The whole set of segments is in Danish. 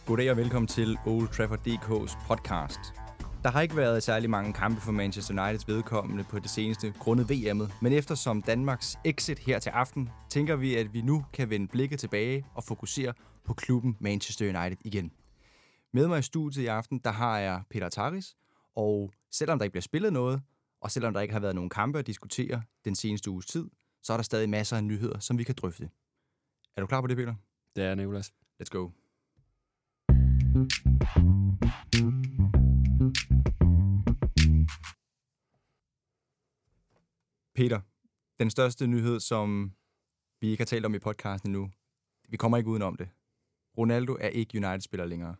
Goddag og velkommen til Old Trafford DK's podcast. Der har ikke været særlig mange kampe for Manchester Uniteds vedkommende på det seneste grundet VM'et, men eftersom Danmarks exit her til aften, tænker vi, at vi nu kan vende blikket tilbage og fokusere på klubben Manchester United igen. Med mig i studiet i aften, der har jeg Peter Taris, og selvom der ikke bliver spillet noget, og selvom der ikke har været nogen kampe at diskutere den seneste uges tid, så er der stadig masser af nyheder, som vi kan drøfte. Er du klar på det, Peter? Det er Nicolas. Let's go. Peter, den største nyhed, som vi ikke har talt om i podcasten endnu, vi kommer ikke udenom det. Ronaldo er ikke United-spiller længere.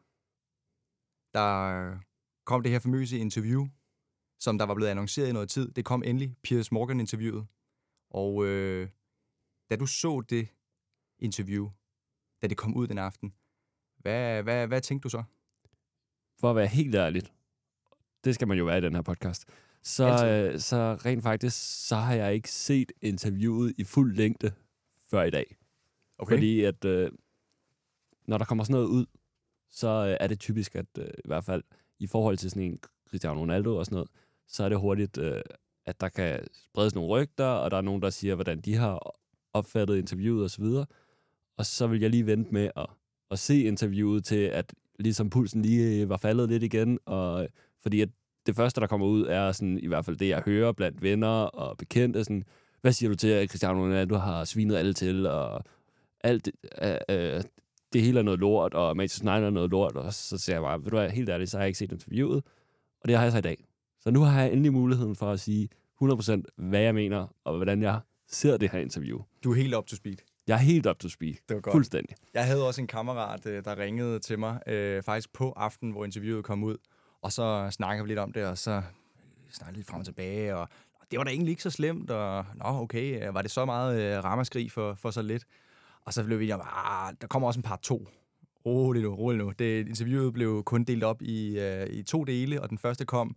Der kom det her famøse interview, som der var blevet annonceret i noget tid. Det kom endelig, Piers Morgan-interviewet. Og da du så det interview, da det kom ud den aften, hvad tænkte du så? For at være helt ærligt, det skal man jo være i den her podcast, så rent faktisk, så har jeg ikke set interviewet i fuld længde før i dag. Okay. Fordi at når der kommer sådan noget ud, så er det typisk, at i hvert fald i forhold til sådan en Cristiano Ronaldo og sådan noget, så er det hurtigt, at der kan spredes nogle rygter, og der er nogen, der siger, hvordan de har opfattet interviewet osv. Og så vil jeg lige vente med at se interviewet til, at ligesom pulsen lige var faldet lidt igen, og fordi at det første, der kommer ud, er sådan, i hvert fald det, jeg hører blandt venner og bekendte, sådan, hvad siger du til, at Cristiano Ronaldo har svinet alle til, og alt det hele er noget lort, og Manchester United er noget lort, og så siger jeg bare, ved du hvad, helt ærligt, så har jeg ikke set interviewet, og det har jeg så i dag. Så nu har jeg endelig muligheden for at sige 100% hvad jeg mener, og hvordan jeg ser det her interview. Du er helt up to speed. Jeg er helt up to speed. Det var godt. Fuldstændig. Jeg havde også en kammerat, der ringede til mig, faktisk på aftenen, hvor interviewet kom ud, og så snakkede vi lidt om det, og så snakkede lidt frem og tilbage, og det var da egentlig ikke så slemt, og okay, var det så meget ramaskrig for så lidt? Og så blev vi enige om, der kommer også en part 2. Rolig nu. Interviewet blev kun delt op i 2 dele, og den første kom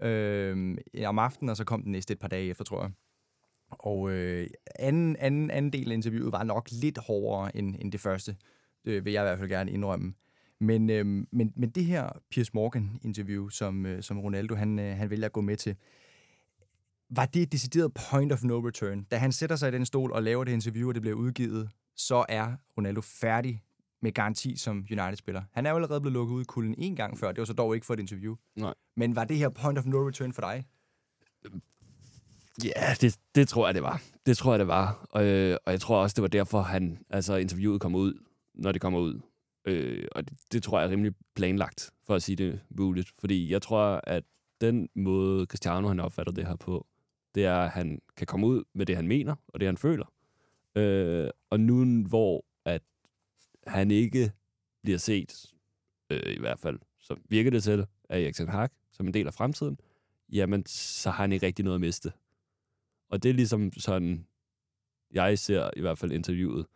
om aftenen, og så kom den næste et par dage efter, tror jeg. Og anden del af interviewet var nok lidt hårdere end det første. Det vil jeg i hvert fald gerne indrømme. Men det her Piers Morgan-interview, som Ronaldo han vælger at gå med til, var det et decideret point of no return? Da han sætter sig i den stol og laver det interview, og det bliver udgivet, så er Ronaldo færdig med garanti som United-spiller. Han er jo allerede blevet lukket ud i kulden en gang før. Det var så dog ikke for et interview. Nej. Men var det her point of no return for dig? Ja, det tror jeg, det var. Det tror jeg, det var. Og jeg tror også, det var derfor, interviewet kom ud, når det kommer ud. Og det tror jeg er rimelig planlagt, for at sige det muligt. Fordi jeg tror, at den måde, Cristiano han opfatter det her på, det er, at han kan komme ud med det, han mener, og det, han føler. Og nu, hvor at han ikke bliver set, i hvert fald, så virker det til, af Erik ten Hag som en del af fremtiden, jamen, så har han ikke rigtig noget at miste. Og det er ligesom sådan, jeg ser i hvert fald interviewet.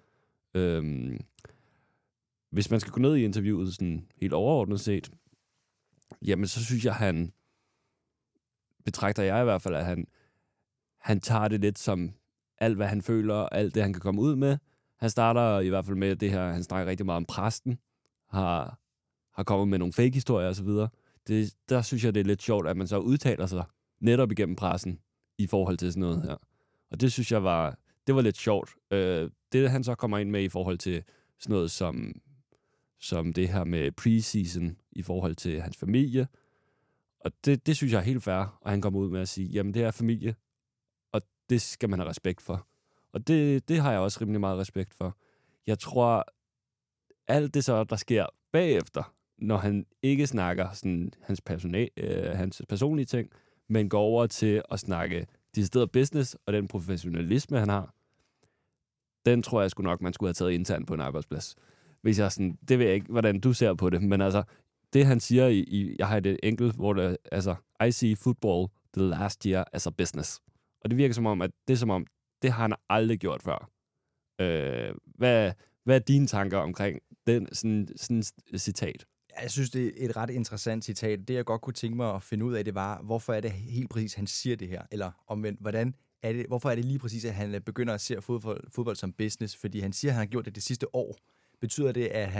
Hvis man skal gå ned i interviewet sådan helt overordnet set, jamen så synes jeg, betragter jeg i hvert fald, at han tager det lidt som alt, hvad han føler, alt det, han kan komme ud med. Han starter i hvert fald med det her, han snakker rigtig meget om præsten, har kommet med nogle fake-historier og så videre. Der synes jeg, det er lidt sjovt, at man så udtaler sig netop igennem pressen i forhold til sådan noget her. Og det synes jeg var lidt sjovt. Det, han så kommer ind med i forhold til sådan noget som det her med preseason i forhold til hans familie. Og det synes jeg er helt fair, og han kommer ud med at sige, jamen det er familie, og det skal man have respekt for. Og det har jeg også rimelig meget respekt for. Jeg tror, alt det så, der sker bagefter, når han ikke snakker sådan hans personlige ting, men går over til at snakke decideret business og den professionalisme, han har, den tror jeg sgu nok, man skulle have taget internt på en arbejdsplads. Hvis jeg sådan, det ved jeg ikke, hvordan du ser på det, men altså, det han siger jeg har et enkelt, hvor det I see football the last year as a business. Og det virker som om, det har han aldrig gjort før. Hvad er dine tanker omkring den sådan citat? Jeg synes, det er et ret interessant citat. Det, jeg godt kunne tænke mig at finde ud af, det var, hvorfor er det helt præcis, han siger det her? Eller omvendt, hvorfor er det lige præcis, at han begynder at se fodbold som business? Fordi han siger, at han har gjort det sidste år. Betyder det, at han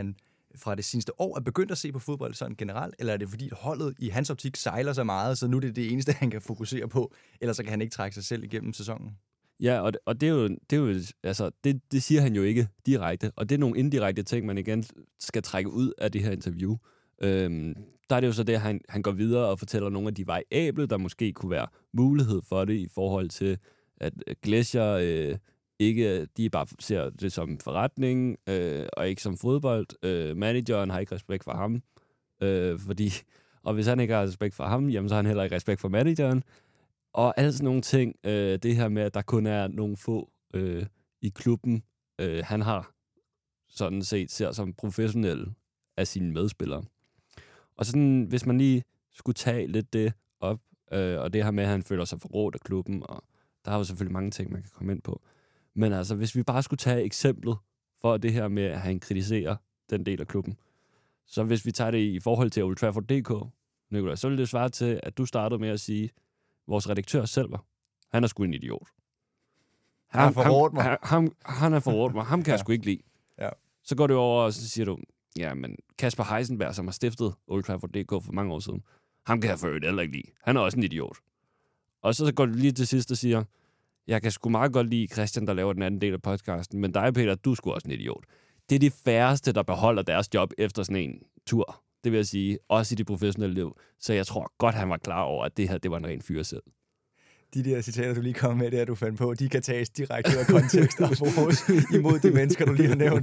fra det seneste år er begyndt at se på fodbold sådan generelt, eller er det fordi holdet i hans optik sejler så meget, så nu er det eneste, han kan fokusere på, ellers så kan han ikke trække sig selv igennem sæsonen? Ja, og det er jo altså, det siger han jo ikke direkte, og det er nogle indirekte ting, man igen skal trække ud af det her interview. Der er det jo så det, at han går videre og fortæller nogle af de variable, der måske kunne være mulighed for det i forhold til, at Glescher ikke, de bare ser det som forretning, og ikke som fodbold. Manageren har ikke respekt for ham, og hvis han ikke har respekt for ham, jamen så har han heller ikke respekt for manageren. Og alle sådan nogle ting, det her med, at der kun er nogle få i klubben, han har sådan set ser som professionelle af sine medspillere. Og sådan, hvis man lige skulle tage lidt det op, og det her med, at han føler sig forrådt af klubben, og der er jo selvfølgelig mange ting, man kan komme ind på. Men altså, hvis vi bare skulle tage eksemplet for det her med, at han kritiserer den del af klubben, så hvis vi tager det i forhold til Old Trafford.dk, Nicolai, så vil det svare til, at du startede med at sige, vores redaktør selv var. Han er sgu en idiot. Han er forrådt mig. Han er forrådt mig. Ham kan jeg sgu ikke lide. Ja. Så går det over, og så siger du, ja, men Kasper Heisenberg, som har stiftet Old Trafford.dk for mange år siden, ham kan jeg for øvrigt heller ikke lide. Han er også en idiot. Og så går du lige til sidst og siger, jeg kan sgu meget godt lide Christian, der laver den anden del af podcasten, men dig, Peter, du er sgu også en idiot. Det er de færreste, der beholder deres job efter sådan en tur. Det vil jeg sige, også i det professionelle liv. Så jeg tror godt, han var klar over, at det her, det var en ren fyresæd. De der citater, du lige kom med, der du fandt på, de kan tages direkte ud af kontekst og bruges imod de mennesker, du lige har nævnt.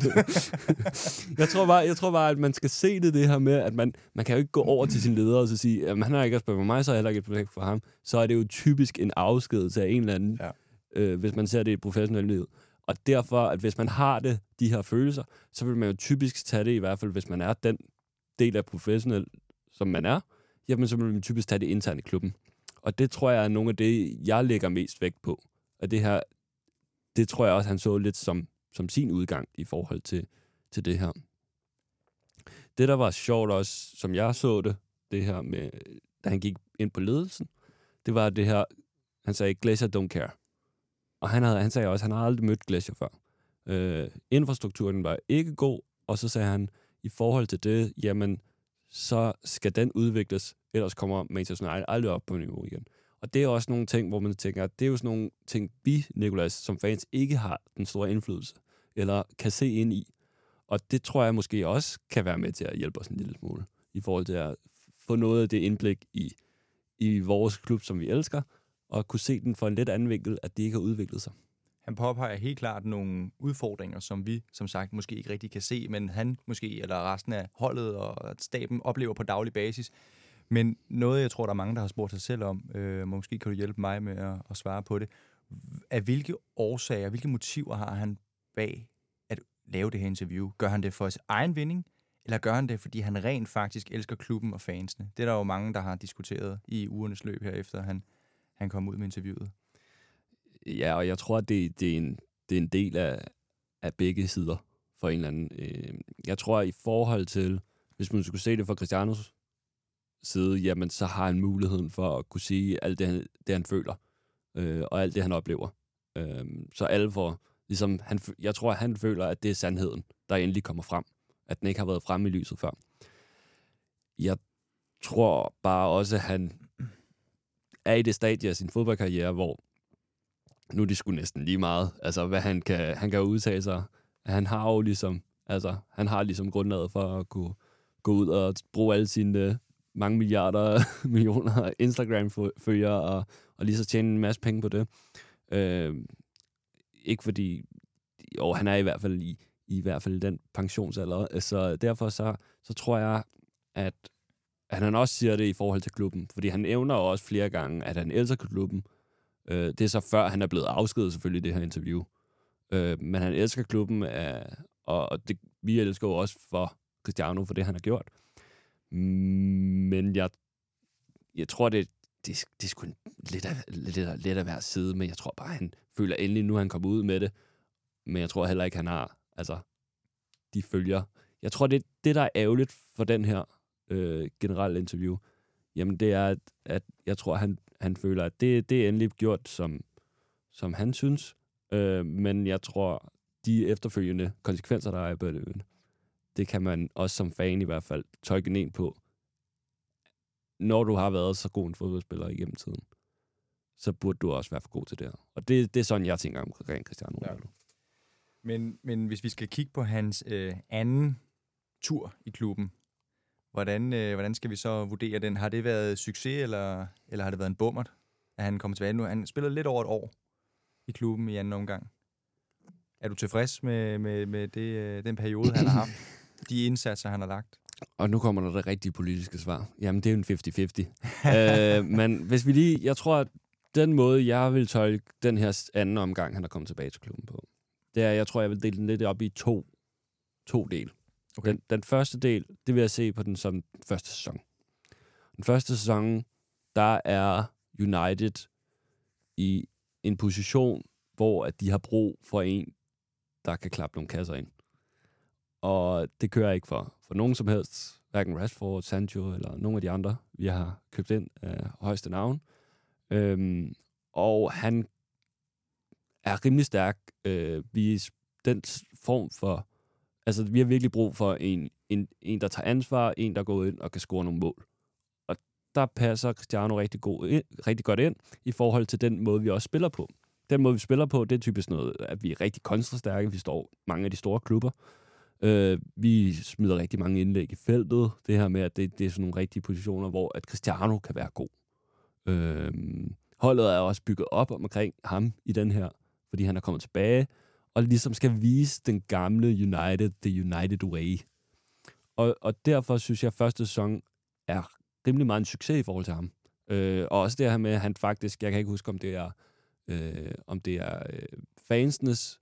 jeg tror bare, at man skal se det her med, at man kan jo ikke gå over til sin leder og så sige, at han har ikke respekt for mig, så har jeg heller ikke respekt for ham. Så er det jo typisk en afskedelse af en eller anden, hvis man ser det i professionelle liv. Og derfor, at hvis man har de her følelser, så vil man jo typisk tage det, i hvert fald hvis man er den del af professionel, som man er, jamen så vil man typisk tage det internt i klubben. Og det tror jeg er nogle af det, jeg lægger mest vægt på. Og det her, det tror jeg også, han så lidt som sin udgang i forhold til det her. Det, der var sjovt også, som jeg så det her med, da han gik ind på ledelsen, det var det her, han sagde, Glescher don't care. Og han sagde også, at han har aldrig mødt Glescher før. Infrastrukturen var ikke god, og så sagde han, i forhold til det, jamen, så skal den udvikles, ellers kommer Manchester United aldrig op på niveau igen. Og det er også nogle ting, hvor man tænker, at det er jo sådan nogle ting, vi, Nicolai, som fans ikke har den store indflydelse, eller kan se ind i. Og det tror jeg måske også kan være med til at hjælpe os en lille smule, i forhold til at få noget af det indblik i vores klub, som vi elsker, og kunne se den for en lidt anden vinkel, at det ikke har udviklet sig. Han påpeger helt klart nogle udfordringer, som vi, som sagt, måske ikke rigtig kan se, men han måske, eller resten af holdet og staben, oplever på daglig basis. Men noget, jeg tror, der er mange, der har spurgt sig selv om, måske kan du hjælpe mig med at svare på det, af hvilke årsager, hvilke motiver har han bag at lave det her interview? Gør han det for sin egen vinding, eller gør han det, fordi han rent faktisk elsker klubben og fansene? Det er der jo mange, der har diskuteret i ugernes løb her, efter han kom ud med interviewet. Ja, og jeg tror, at det er en del af begge sider for en eller anden. Jeg tror, at i forhold til, hvis man skulle se det fra Cristianos side, jamen så har han muligheden for at kunne sige alt det han føler, og alt det, han oplever. Så alle får, ligesom, jeg tror, at han føler, at det er sandheden, der endelig kommer frem. At den ikke har været fremme i lyset før. Jeg tror bare også, at han er i det stadie af sin fodboldkarriere, hvor nu er det sgu næsten lige meget, altså hvad han kan udtale sig. Han har jo ligesom, grundlaget for at kunne gå ud og bruge alle sine mange millioner Instagram-følgere og lige så tjene en masse penge på det. Ikke fordi, jo, han er i hvert fald den pensionsalder, så derfor så tror jeg, at han også siger det i forhold til klubben, fordi han evner også flere gange, at han elsker klubben. Det er så før, han er blevet afskedet selvfølgelig i det her interview. Men han elsker klubben, og det, vi elsker jo også for Cristiano, for det han har gjort. Men jeg tror, det er sgu lidt af hver side, men jeg tror bare, han føler endelig, nu han kommer ud med det. Men jeg tror heller ikke, han har, altså, de følger. Jeg tror, det der er ærgerligt for den her generelle interview, jamen det er, at jeg tror, han føler, at det er endelig gjort, som han synes. Men jeg tror, de efterfølgende konsekvenser, der er på det det kan man også som fan i hvert fald tolke ned på. Når du har været så god en fodboldspiller igennem tiden, så burde du også være for god til det her. Og det er sådan, jeg tænker omkring Cristiano Ronaldo. Ja. Men hvis vi skal kigge på hans anden tur i klubben, hvordan skal vi så vurdere den? Har det været succes, eller har det været en bummert, at han kommer tilbage nu? Han spiller lidt over et år i klubben i anden omgang. Er du tilfreds med den periode, han har haft? De indsatser, han har lagt? Og nu kommer der det rigtige politiske svar. Jamen, det er jo en 50-50. Men hvis vi lige... Jeg tror, at den måde, jeg vil tolke den her anden omgang, han er kommet tilbage til klubben på, det er, jeg tror, jeg vil dele den lidt op i to dele. Okay. Den første del, det vil jeg se på den som første sæson. Den første sæson, der er United i en position, hvor at de har brug for en, der kan klappe nogle kasser ind. Og det kører jeg ikke for nogen som helst. Hverken Rashford, Sancho eller nogle af de andre, vi har købt ind af højeste navn. Og han er rimelig stærk. Den form for... Altså, vi har virkelig brug for en, der tager ansvar, en, der går ind og kan score nogle mål. Og der passer Cristiano rigtig godt ind i forhold til den måde, vi også spiller på. Den måde, vi spiller på, det er typisk noget, at vi er rigtig kontrastærke. Vi står mange af de store klubber. Vi smider rigtig mange indlæg i feltet. Det her med, at det er sådan nogle rigtige positioner, hvor at Cristiano kan være god. Holdet er også bygget op omkring ham i den her, fordi han er kommet tilbage, og ligesom skal vise den gamle United, the United way. Og derfor synes jeg, at første sæson er rimelig meget en succes i forhold til ham. Og også det her med, at han faktisk, jeg kan ikke huske, om det er fansenes,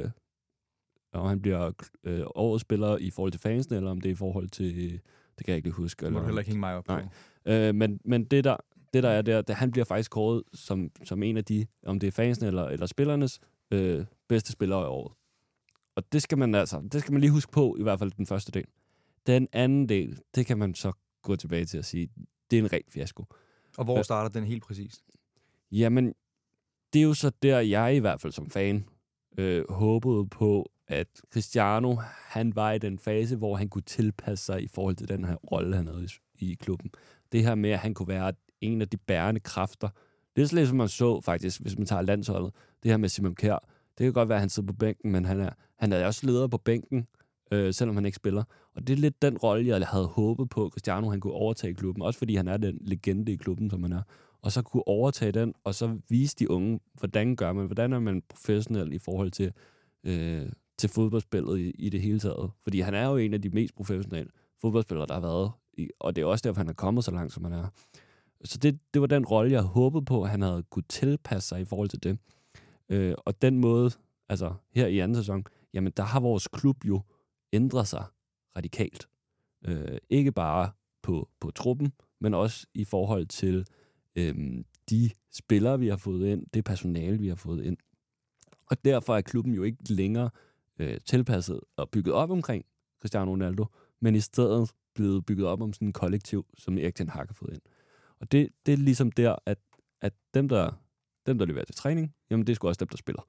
og han bliver årets spiller i forhold til fansene, eller om det er i forhold til, det kan jeg ikke huske. Må du heller ikke hænge mig op på. Men det der er der, han bliver faktisk kåret som en af de, om det er fansene eller spillernes, bedste spillere i året. Og det skal man lige huske på, i hvert fald den første del. Den anden del, det kan man så gå tilbage til at sige, det er en ren fiasko. Og hvor starter den helt præcist? Jamen, det er jo så der, jeg i hvert fald som fan håbede på, at Cristiano, han var i den fase, hvor han kunne tilpasse sig i forhold til den her rolle, han havde i klubben. Det her med, at han kunne være en af de bærende kræfter. Det er sådan lidt, som man så faktisk, hvis man tager landsholdet. Det her med Simon Kjær. Det kan godt være, at han sidder på bænken, men han er også leder på bænken, selvom han ikke spiller. Og det er lidt den rolle, jeg havde håbet på, at Cristiano han kunne overtage klubben. Også fordi han er den legende i klubben, som han er. Og så kunne overtage den, og så vise de unge, hvordan er man professionel i forhold til fodboldspillet i det hele taget. Fordi han er jo en af de mest professionelle fodboldspillere, der har været. Og det er også derfor, han er kommet så langt, som han er. Så det var den rolle, jeg håbede på, at han havde kunne tilpasse sig i forhold til det. Og den måde, altså her i anden sæson, jamen der har vores klub jo ændret sig radikalt. Ikke bare på truppen, men også i forhold til de spillere, vi har fået ind, det personale, vi har fået ind. Og derfor er klubben jo ikke længere tilpasset og bygget op omkring Cristiano Ronaldo, men i stedet blevet bygget op om sådan en kollektiv, som Erik Ten Hag har fået ind. Og det er ligesom der, at dem, der leverer til træning, jamen det er sgu også dem, der spiller.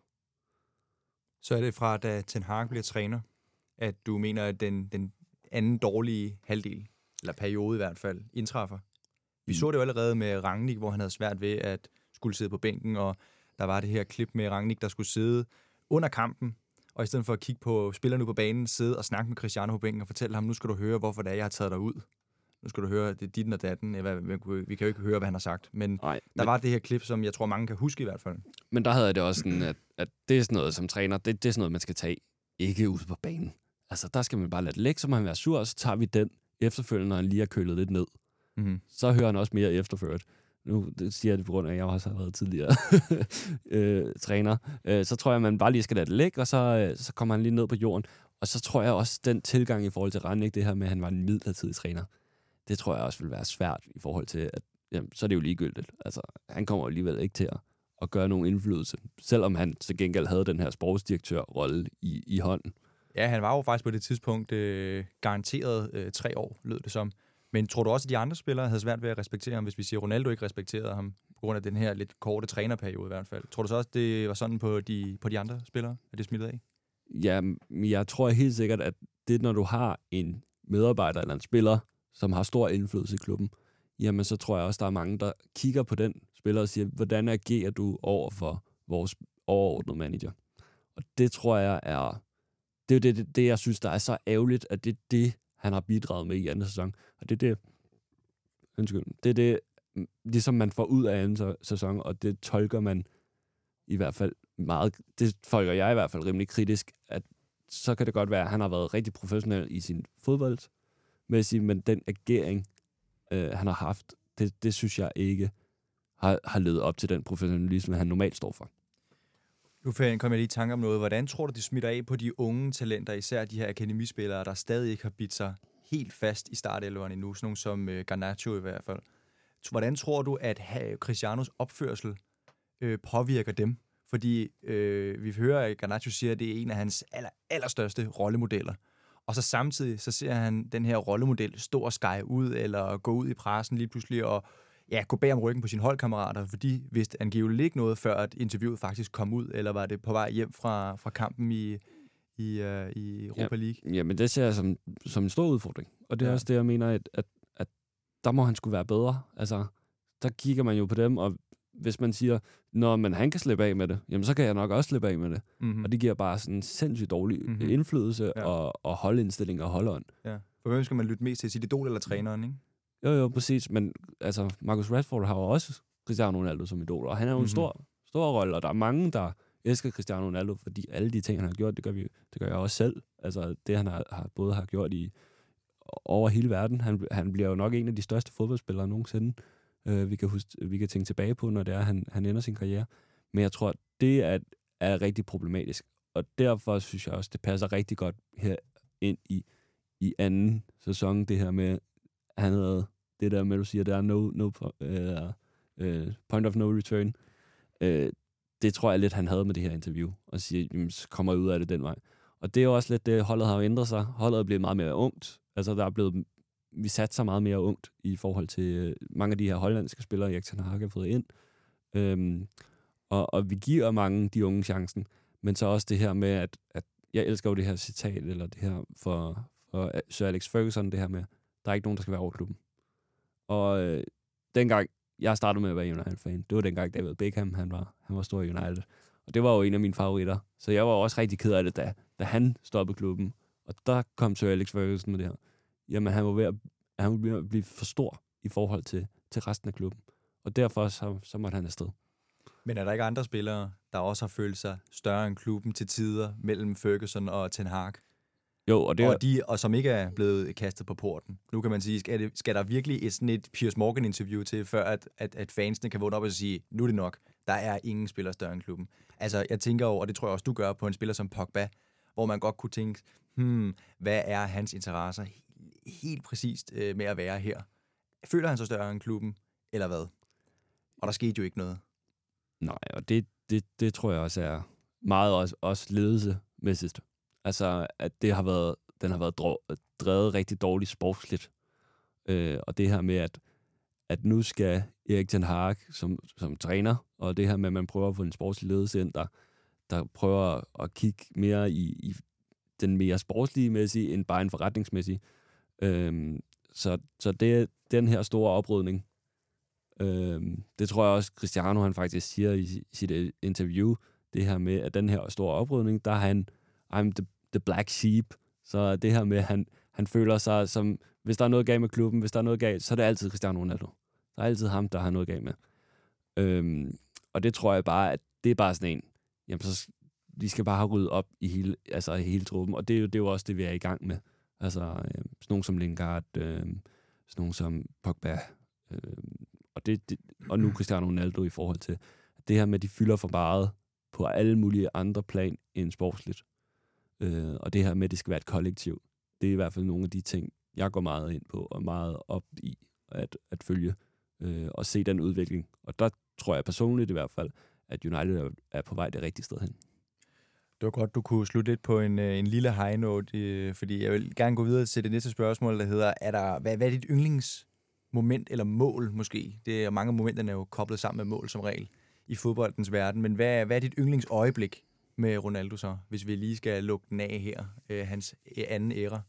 Så er det fra, da Ten Hag bliver træner, at du mener, at den anden dårlige halvdel, eller periode i hvert fald, indtræffer? Vi så det jo allerede med Rangnick, hvor han havde svært ved at skulle sidde på bænken, og der var det her klip med Rangnick, der skulle sidde under kampen, og i stedet for at kigge på spillerne på banen, sidde og snakke med Cristiano på bænken og fortælle ham, nu skal du høre, hvorfor det er, jeg har taget dig ud. Nu skal du høre, det er dit og datten. Vi kan jo ikke høre, hvad han har sagt. Men der var det her klip, som jeg tror, mange kan huske i hvert fald. Men der havde jeg det også sådan, at det er sådan noget som træner, det er sådan noget, man skal tage ikke ud på banen. Altså, der skal man bare lade det ligge, så må han være sur, og så tager vi den efterfølgende, når han lige har kølet lidt ned. Mm-hmm. Så hører han også mere efterført. Nu siger jeg det på grund af, at jeg også har været tidligere træner. Så tror jeg, at man bare lige skal lade det ligge, og så kommer han lige ned på jorden. Og så tror jeg også, den tilgang i forhold til Rangnick, det her med, at han var en midlertidig træner, det tror jeg også vil være svært i forhold til, at jamen, så er det jo ligegyldigt. Altså, han kommer alligevel ikke til at gøre nogen indflydelse, selvom han til gengæld havde den her sportsdirektørrolle i hånden. Ja, han var jo faktisk på det tidspunkt garanteret 3 år, lød det som. Men tror du også, at de andre spillere havde svært ved at respektere ham, hvis vi siger, at Ronaldo ikke respekterede ham, på grund af den her lidt korte trænerperiode i hvert fald? Tror du så også, det var sådan på de andre spillere, at det smittede af? Ja, jeg tror helt sikkert, at det, når du har en medarbejder eller en spiller, som har stor indflydelse i klubben, jamen så tror jeg også, der er mange, der kigger på den spiller og siger, hvordan agerer du over for vores overordnede manager? Og det tror jeg det er det, jeg synes, der er så ærgerligt, at det er det, han har bidraget med i anden sæson. Og det er det, ligesom man får ud af anden sæson, og det tolker man i hvert fald meget, det tolker jeg i hvert fald rimelig kritisk, at så kan det godt være, at han har været rigtig professionel i sin fodboldmæssigt, men den agering, han har haft, det synes jeg ikke har levet op til den professionalisme, han normalt står for. Nu kommer jeg lige i tanke om noget. Hvordan tror du, det smitter af på de unge talenter, især de her akademispillere, der stadig ikke har bidt sig helt fast i startelveren endnu, sådan nogle som Garnacho i hvert fald. Hvordan tror du, at Cristianos opførsel påvirker dem? Fordi vi hører, at Garnacho siger, at det er en af hans allerstørste rollemodeller. Og så samtidig så ser han den her rollemodel stå og skære ud, eller gå ud i pressen lige pludselig og gå bag om ryggen på sine holdkammerater, fordi vidste angiveligt ikke noget, før at interviewet faktisk kom ud, eller var det på vej hjem fra kampen i Europa League? Ja, men det ser jeg som en stor udfordring. Og det er også det, jeg mener, at der må han skulle være bedre. Altså, der kigger man jo på dem, og hvis man siger, men han kan slippe af med det, jamen så kan jeg nok også slippe af med det. Mm-hmm. Og det giver bare sådan en sindssygt dårlig indflydelse og holdindstilling og holdånd. Ja. For hvem skal man lytte mest til? Sit idol eller træneren, ikke? Jo, præcis. Men altså, Marcus Rashford har jo også Cristiano Ronaldo som idol, og han er jo en stor rolle, og der er mange, der elsker Cristiano Ronaldo, fordi alle de ting, han har gjort, det gør jeg også selv. Altså, det han både har gjort over hele verden. Han bliver jo nok en af de største fodboldspillere nogensinde. Vi kan tænke tilbage på, når det er, han ender sin karriere. Men jeg tror, at det er rigtig problematisk. Og derfor synes jeg også, det passer rigtig godt her ind i anden sæson, det her med, han havde det der med, du siger, der er point of no return. Det tror jeg lidt, han havde med det her interview, og siger, jamen, så kommer jeg ud af det den vej. Og det er jo også lidt det, holdet har jo ændret sig. Holdet er blevet meget mere ungt. Altså, vi satte sig meget mere ungt i forhold til mange af de her hollandske spillere, Erik ten Hag har fået ind. Og vi giver mange de unge chancen, men så også det her med, at jeg elsker jo det her citat, eller det her for Sir Alex Ferguson, det her med, der er ikke nogen, der skal være over klubben. Og dengang jeg startede med at være United-fan, det var dengang David Beckham, han var stor i United. Og det var jo en af mine favoritter. Så jeg var også rigtig ked af det, da han stoppede klubben. Og der kom Sir Alex Ferguson med det her. Jamen, han var ved at blive for stor i forhold til resten af klubben. Og derfor så måtte han afsted. Men er der ikke andre spillere, der også har følt sig større end klubben til tider mellem Ferguson og Ten Hag? Jo, og som ikke er blevet kastet på porten. Nu kan man sige, skal der virkelig sådan et Piers Morgan-interview til, før at fansene kan vågne op og sige, nu er det nok, der er ingen spiller større end klubben. Altså, jeg tænker over, og det tror jeg også, du gør, på en spiller som Pogba, hvor man godt kunne tænke, hvad er hans interesser helt præcist med at være her? Føler han sig større end klubben, eller hvad? Og der skete jo ikke noget. Nej, og det tror jeg også er meget også ledelsesmæssigt. Altså, at den har været drevet rigtig dårligt sportsligt. Og det her med, at nu skal Erik ten Hag som træner, og det her med, at man prøver at få en sportslig ledelse ind, der prøver at kigge mere i den mere sportslige mæssige, end bare en forretningsmæssige. Så det er den her store oprydning. Det tror jeg også, Cristiano han faktisk siger i sit interview, det her med, at den her store oprydning, der er han, I'm the black sheep. Så det her med, at han føler sig som, hvis der er noget galt med klubben, hvis der er noget galt, så er det altid Cristiano Ronaldo. Der er altid ham, der har noget galt med. Og det tror jeg bare, at det er bare sådan en, jamen så de skal bare have ryddet op i hele truppen, og det er jo også det, vi er i gang med. Altså sådan nogen som Lingard, sådan nogen som Pogba, og nu Cristiano Ronaldo i forhold til det her med, at de fylder for meget på alle mulige andre plan end sportsligt. Og det her med, at det skal være et kollektiv, det er i hvert fald nogle af de ting, jeg går meget ind på, og meget op i at følge og se den udvikling. Og der tror jeg personligt i hvert fald, at United er på vej det rigtige sted hen. Det var godt, du kunne slutte lidt på en lille high note, fordi jeg vil gerne gå videre til det næste spørgsmål, der hedder, hvad er dit yndlingsmoment eller mål måske? Det er mange momenterne er jo koblet sammen med mål som regel i fodboldens verden, men hvad er dit yndlingsøjeblik med Ronaldo så, hvis vi lige skal lukke den af her, hans anden æra?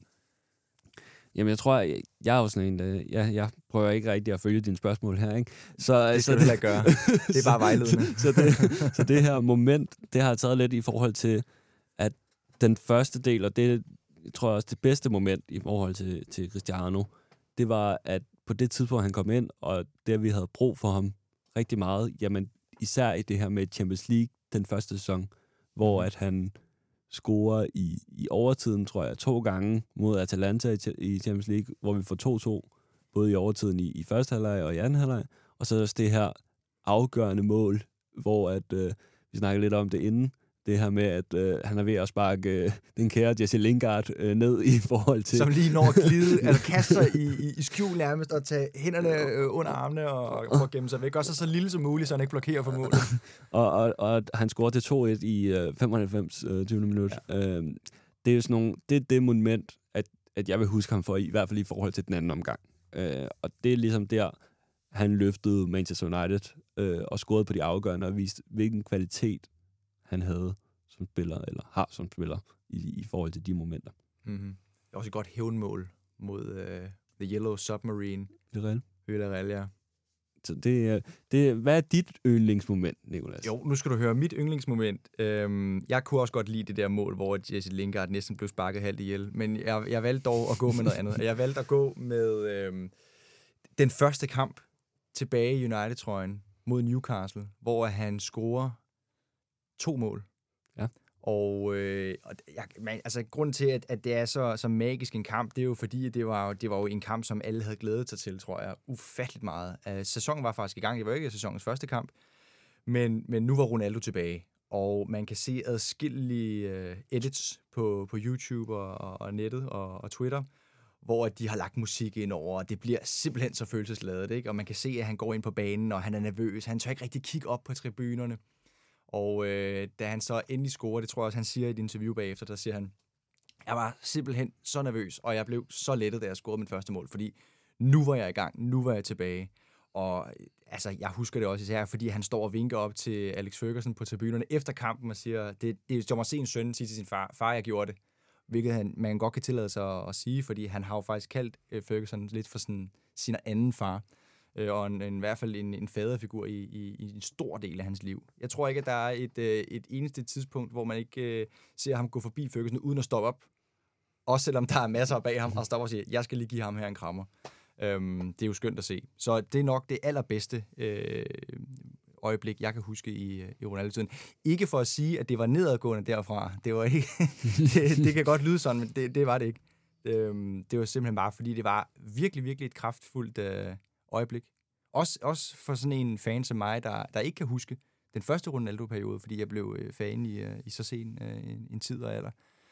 Jamen, jeg tror, jeg er jo sådan en, jeg prøver ikke rigtig at følge dine spørgsmål her, ikke? Så, det skal du heller ikke gøre. Det er bare vejledende. så det her moment, det har jeg taget lidt i forhold til, at den første del, og det tror jeg også det bedste moment i forhold til Cristiano, det var, at på det tidspunkt, han kom ind, og der vi havde brug for ham rigtig meget, jamen især i det her med Champions League, den første sæson, hvor at han scorer i overtiden, tror jeg, 2 gange mod Atalanta i Champions League, hvor vi får 2-2, både i overtiden i første halvleg og i anden halvleg, og så også det her afgørende mål, hvor at, vi snakkede lidt om det inden, det her med, at han er ved at sparke den kære Jesse Lingard ned i forhold til... Som lige når at glide, eller kaste sig i skjul nærmest, og tage hænderne under armene og prøve at gemme sig væk. Også så lille som muligt, så han ikke blokerer for målet. og han scorer til 2-1 i 95. 20. minut. Ja. Det er jo sådan nogle... Det er det moment, at jeg vil huske ham for, i hvert fald i forhold til den anden omgang. Og det er ligesom der, han løftede Manchester United og scorede på de afgørende og viste, hvilken kvalitet han havde som spiller, eller har som spiller, i forhold til de momenter. Mm-hmm. Det er også et godt hævnmål mod The Yellow Submarine. Villarreal, ja. Så hvad er dit yndlingsmoment, Nicolas? Jo, nu skal du høre mit yndlingsmoment. Jeg kunne også godt lide det der mål, hvor Jesse Lingard næsten blev sparket halvt ihjel, men jeg valgte dog at gå med noget andet. Jeg valgte at gå med den første kamp tilbage i United-trøjen mod Newcastle, hvor han scorer 2 mål. Ja. Og grunden til, at det er så magisk en kamp, det er jo fordi, det var jo en kamp, som alle havde glædet sig til, tror jeg, ufatteligt meget. Sæsonen var faktisk i gang. Det var ikke sæsonens første kamp, men nu var Ronaldo tilbage. Og man kan se adskillige edits på YouTube og nettet og Twitter, hvor de har lagt musik ind over, og det bliver simpelthen så følelsesladet, ikke? Og man kan se, at han går ind på banen, og han er nervøs. Han tør ikke rigtig kigge op på tribunerne. Og da han så endelig scorer, det tror jeg også, han siger i et interview bagefter, der siger han, jeg var simpelthen så nervøs, og jeg blev så lettet, da jeg scorede mit første mål, fordi nu var jeg i gang, nu var jeg tilbage. Og altså, jeg husker det også især, fordi han står og vinker op til Alex Ferguson på tribunerne efter kampen og siger, det er som at se en søn sige til sin far, jeg gjorde det. Hvilket man godt kan tillade sig at sige, fordi han har jo faktisk kaldt Ferguson lidt for sådan sin anden far. Og i hvert fald en faderfigur i en stor del af hans liv. Jeg tror ikke, at der er et eneste tidspunkt, hvor man ikke ser ham gå forbi Ferguson uden at stoppe op. Også selvom der er masser bag ham, og stoppe og sige, jeg skal lige give ham her en krammer. Det er jo skønt at se. Så det er nok det allerbedste øjeblik, jeg kan huske i Ronaldo-tiden. Ikke for at sige, at det var nedadgående derfra. Det var ikke... det kan godt lyde sådan, men det var det ikke. Det var simpelthen bare, fordi det var virkelig, virkelig et kraftfuldt øjeblik. Også for sådan en fan som mig, der ikke kan huske den første Ronaldo-periode, fordi jeg blev fan i så sen en tid og alder.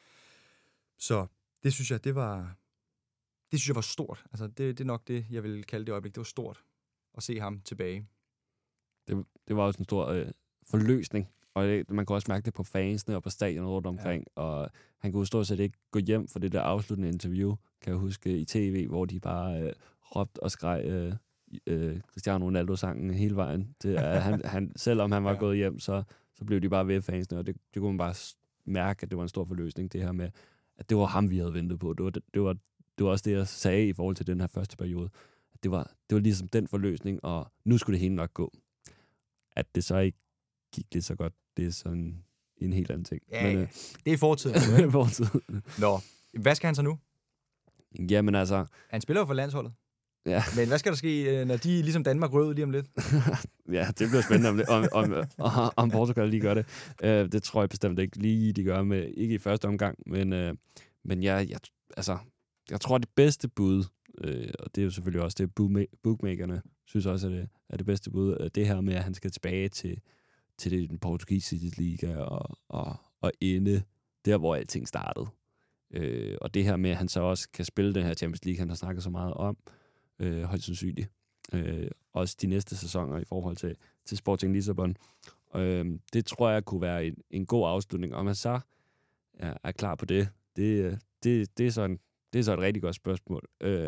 Så det synes jeg, det synes jeg var stort. Altså, det er nok det, jeg vil kalde det øjeblik. Det var stort at se ham tilbage. Det var også en stor forløsning, og man kan også mærke det på fansene og på stadion rundt omkring, ja. Og han kunne stort set ikke gå hjem for det der afsluttende interview, kan jeg huske, i tv, hvor de bare råbte og skreg Cristiano Ronaldo-sangen hele vejen. Han, selvom han var gået hjem, så blev de bare ved fansene, og det kunne man bare mærke, at det var en stor forløsning, det her med, at det var ham, vi havde ventet på. Det var også det, jeg sagde i forhold til den her første periode. At det var ligesom den forløsning, og nu skulle det hele nok gå. At det så ikke gik lidt så godt, det er sådan en helt anden ting. Ja, men, det er fortiden. fortiden. Nå, hvad skal han så nu? Jamen altså... Han spiller jo for landsholdet. Ja. Men hvad skal der ske, når de ligesom Danmark rød lige om lidt? Ja, det bliver spændende, om Portugal lige gør det. Det tror jeg bestemt ikke lige, de gør med, ikke i første omgang, men jeg tror, at det bedste bud, og det er jo selvfølgelig også det, bookmakerne synes også, at det er det bedste bud, det her med, at han skal tilbage til den portugisiske liga og ende der, hvor alting startede. Og det her med, at han så også kan spille den her Champions League, han har snakket så meget om, højst sandsynligt. Også de næste sæsoner i forhold til Sporting Lissabon. Det tror jeg kunne være en god afslutning. Om man så er klar på det, det er så et rigtig godt spørgsmål.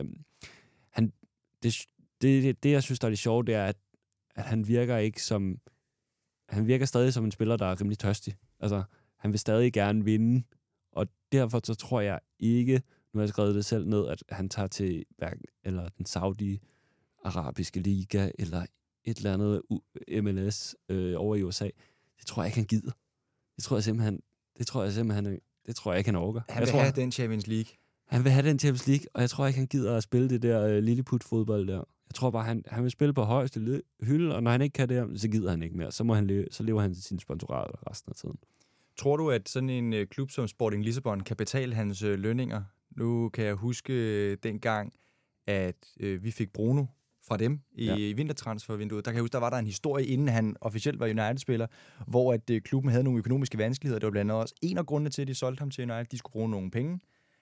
Det jeg synes, der er det sjove, det er, at han virker stadig som en spiller, der er rimelig tørstig. Altså, han vil stadig gerne vinde, og derfor så tror jeg ikke, nu har jeg skrevet det selv ned, at han tager til eller den Saudi-arabiske liga, eller et eller andet MLS over i USA. Det tror jeg ikke, han gider. Det tror jeg ikke, han orker. Han vil have den Champions League. Han vil have den Champions League, og jeg tror ikke, han gider at spille det der lilleput-fodbold der. Jeg tror bare, han vil spille på højeste hylde, og når han ikke kan det, så gider han ikke mere. Så lever han til sin sponsorat resten af tiden. Tror du, at sådan en klub som Sporting Lissabon kan betale hans lønninger? Nu kan jeg huske dengang, at vi fik Bruno fra dem i vintertransfervinduet. Der kan jeg huske, der var der en historie, inden han officielt var United-spiller, hvor at klubben havde nogle økonomiske vanskeligheder. Det var blandt andet også en af grundene til, at de solgte ham til United. De skulle bruge nogle penge.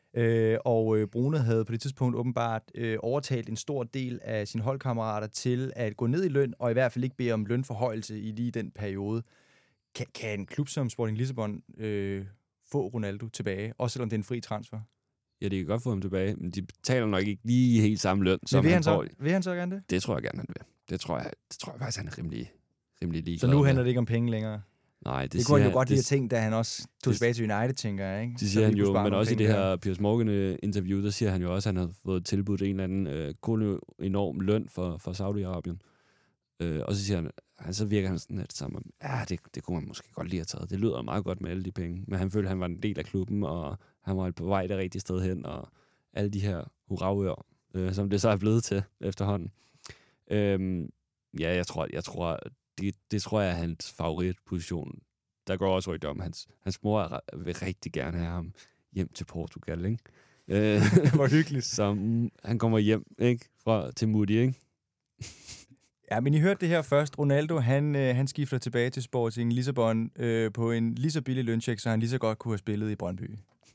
Og Bruno havde på det tidspunkt åbenbart overtalt en stor del af sine holdkammerater til at gå ned i løn, og i hvert fald ikke bede om lønforhøjelse i lige den periode. Kan en klub som Sporting Lissabon få Ronaldo tilbage, også selvom det er en fri transfer? Ja, de kan godt få ham tilbage, men de betaler nok ikke lige helt samme løn, som vil han får. Vil han så gerne det? Det tror jeg gerne, han vil. Det tror jeg faktisk, han er rimelig ligeglad. Så nu handler det ikke om penge længere? Nej, det kunne han jo godt lide at tænke, da han også tog tilbage til United, tænker jeg. Ikke? Det siger han jo, men også i det her Piers Morgan-interview, der siger han jo også, at han har fået tilbudt en eller anden enorm løn for Saudi-Arabien. Og så siger han, så virker han sådan lidt sammen. Ja, det kunne man måske godt lige have taget. Det lyder meget godt med alle de penge. Men han følte, at han var en del af klubben, og han var på vej det rigtige sted hen, og alle de her hurraører, som det så er blevet til efterhånden. Ja, jeg tror, det tror jeg er hans favoritposition. Der går også rygter om, hans mor vil rigtig gerne have ham hjem til Portugal, ikke? Hvor hyggeligt. Så han kommer hjem, ikke? Til Moody, ikke? Ja, men I hørte det her først. Ronaldo, han skifter tilbage til Sporting Lissabon på en lige så billig løncheck, så han lige så godt kunne have spillet i Brøndby.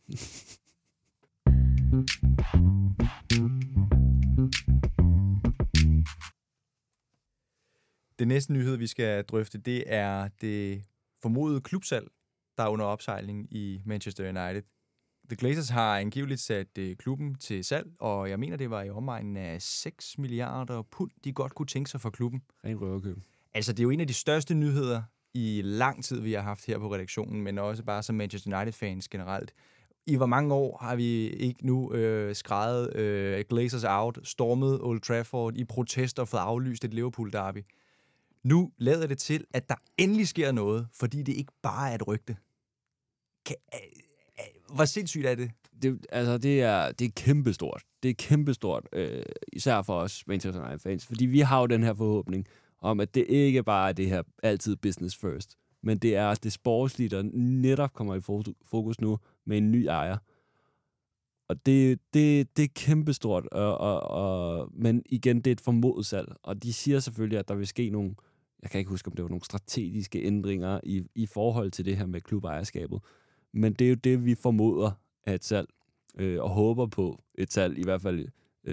Det næste nyhed, vi skal drøfte, det er det formodede klubsalg, der er under opsejling i Manchester United. The Glazers har angiveligt sat klubben til salg, og jeg mener, det var i omegnen af 6 milliarder pund, de godt kunne tænke sig for klubben. Ren røverkøb. Altså, det er jo en af de største nyheder i lang tid, vi har haft her på redaktionen, men også bare som Manchester United-fans generelt. I hvor mange år har vi ikke nu skrevet Glazers out, stormet Old Trafford i protester og fået aflyst et Liverpool-derby. Nu lader det til, at der endelig sker noget, fordi det ikke bare er et rygte. Hvor sindssygt er det? Det er kæmpestort. Det er kæmpestort, især for os Manchester United-fans, fordi vi har jo den her forhåbning om, at det ikke bare er det her altid business first, men det er det sportslige, der netop kommer i fokus nu med en ny ejer. Og det er kæmpestort, men igen, det er et formodet salg, og de siger selvfølgelig, at der vil ske nogle, jeg kan ikke huske, om det var nogle strategiske ændringer i forhold til det her med klubejerskabet, men det er jo det, vi formoder af et salg, og håber på et salg, i hvert fald